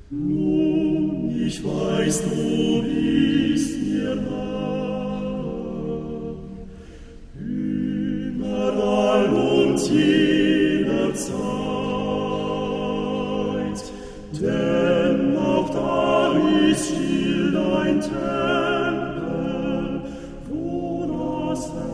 Nun, ich weiß, du bist mir nah, überall und jederzeit, denn auch da ist still dein Tempel, wo das